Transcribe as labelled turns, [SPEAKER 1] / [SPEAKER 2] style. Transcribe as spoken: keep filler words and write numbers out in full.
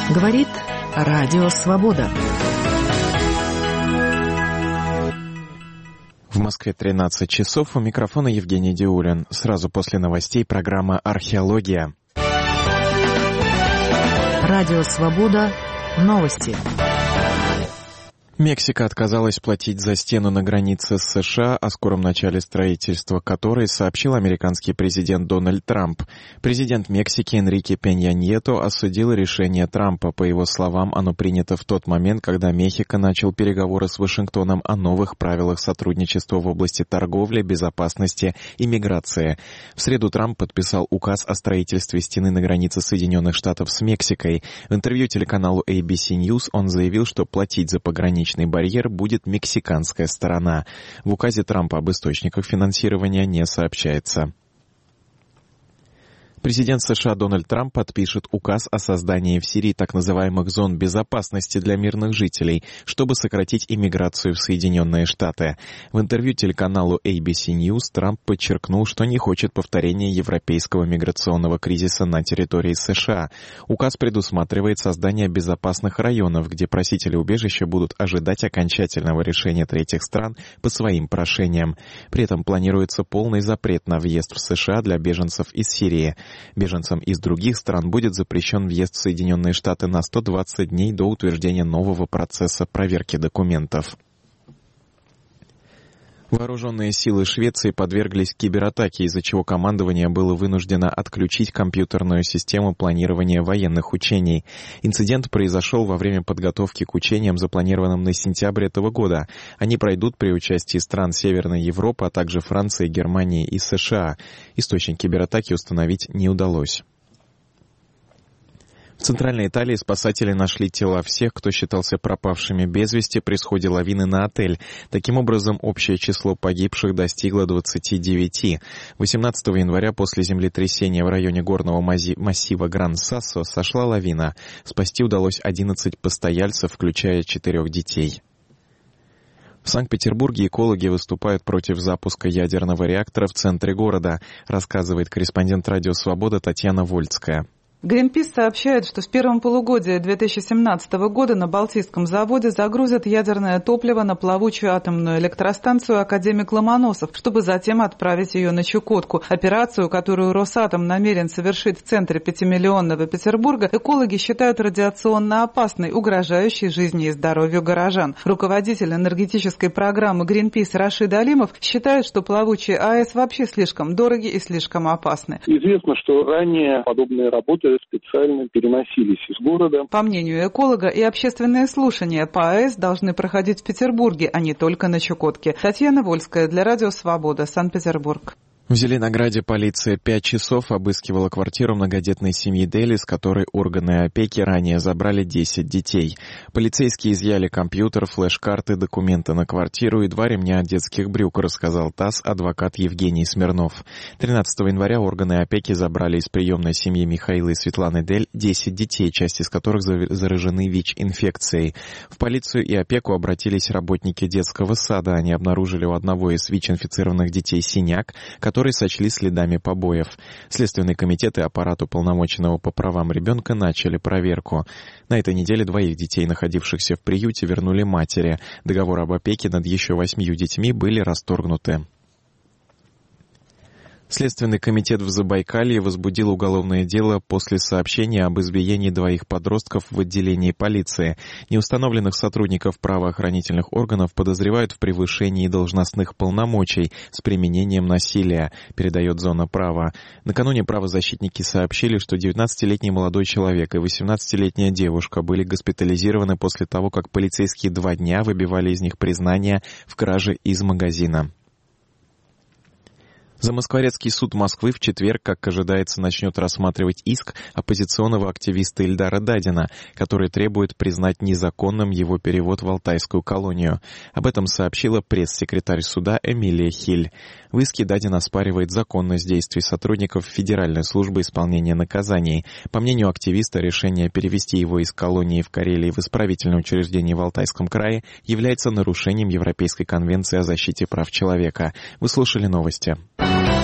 [SPEAKER 1] Говорит Радио Свобода.
[SPEAKER 2] В Москве тринадцать часов. У микрофона Евгений Диулин. Сразу после новостей программа «Археология».
[SPEAKER 1] Радио Свобода. Новости.
[SPEAKER 2] Мексика отказалась платить за стену на границе с США, о скором начале строительства которой сообщил американский президент Дональд Трамп. Президент Мексики Энрике Пенья Ньето осудил решение Трампа. По его словам, оно принято в тот момент, когда Мехико начал переговоры с Вашингтоном о новых правилах сотрудничества в области торговли, безопасности и миграции. В среду Трамп подписал указ о строительстве стены на границе Соединенных Штатов с Мексикой. В интервью телеканалу эй би си News он заявил, что платить за пограничный барьер будет мексиканская сторона. В указе Трампа об источниках финансирования не сообщается. Президент США Дональд Трамп подпишет указ о создании в Сирии так называемых зон безопасности для мирных жителей, чтобы сократить иммиграцию в Соединенные Штаты. В интервью телеканалу эй би си News Трамп подчеркнул, что не хочет повторения европейского миграционного кризиса на территории США. Указ предусматривает создание безопасных районов, где просители убежища будут ожидать окончательного решения третьих стран по своим прошениям. При этом планируется полный запрет на въезд в США для беженцев из Сирии. Беженцам из других стран будет запрещен въезд в Соединенные Штаты на сто двадцать дней до утверждения нового процесса проверки документов. Вооруженные силы Швеции подверглись кибератаке, из-за чего командование было вынуждено отключить компьютерную систему планирования военных учений. Инцидент произошел во время подготовки к учениям, запланированным на сентябрь этого года. Они пройдут при участии стран Северной Европы, а также Франции, Германии и США. Источник кибератаки установить не удалось. В Центральной Италии спасатели нашли тела всех, кто считался пропавшими без вести при сходе лавины на отель. Таким образом, общее число погибших достигло двадцати девяти. восемнадцатого января после землетрясения в районе горного массива Гран-Сассо сошла лавина. Спасти удалось одиннадцать постояльцев, включая четырех детей. В Санкт-Петербурге экологи выступают против запуска ядерного реактора в центре города, рассказывает корреспондент «Радио Свобода» Татьяна Вольцкая.
[SPEAKER 3] Greenpeace сообщает, что в первом полугодии две тысячи семнадцатого года на Балтийском заводе загрузят ядерное топливо на плавучую атомную электростанцию «Академик Ломоносов», чтобы затем отправить ее на Чукотку. Операцию, которую Росатом намерен совершить в центре пятимиллионного Петербурга, экологи считают радиационно опасной, угрожающей жизни и здоровью горожан. Руководитель энергетической программы Greenpeace Рашид Алимов считает, что плавучие АЭС вообще слишком дороги и слишком опасны.
[SPEAKER 4] Известно, что ранее подобные работы специально переносились из города.
[SPEAKER 3] По мнению эколога, и общественные слушания по АЭС должны проходить в Петербурге, а не только на Чукотке. Татьяна Вольская для Радио Свобода, Санкт-Петербург.
[SPEAKER 2] В Зеленограде полиция пять часов обыскивала квартиру многодетной семьи Дели, с которой органы опеки ранее забрали десять детей. Полицейские изъяли компьютер, флеш-карты, документы на квартиру и два ремня от детских брюк, рассказал ТАСС адвокат Евгений Смирнов. тринадцатого января органы опеки забрали из приемной семьи Михаила и Светланы Дель десять детей, часть из которых заражены ВИЧ-инфекцией. В полицию и опеку обратились работники детского сада. Они обнаружили у одного из ВИЧ-инфицированных детей синяк, который которые сочли следами побоев. Следственный комитет и аппарат уполномоченного по правам ребенка начали проверку. На этой неделе двоих детей, находившихся в приюте, вернули матери. Договор об опеке над еще восьмью детьми были расторгнуты. Следственный комитет в Забайкалье возбудил уголовное дело после сообщения об избиении двоих подростков в отделении полиции. Неустановленных сотрудников правоохранительных органов подозревают в превышении должностных полномочий с применением насилия, передает «Зона права». Накануне правозащитники сообщили, что девятнадцатилетний молодой человек и восемнадцатилетняя девушка были госпитализированы после того, как полицейские два дня выбивали из них признания в краже из магазина. Замоскворецкий суд Москвы в четверг, как ожидается, начнет рассматривать иск оппозиционного активиста Ильдара Дадина, который требует признать незаконным его перевод в Алтайскую колонию. Об этом сообщила пресс-секретарь суда Эмилия Хиль. В иске Дадин оспаривает законность действий сотрудников Федеральной службы исполнения наказаний. По мнению активиста, решение перевести его из колонии в Карелии в исправительное учреждение в Алтайском крае является нарушением Европейской конвенции о защите прав человека. Вы слушали новости.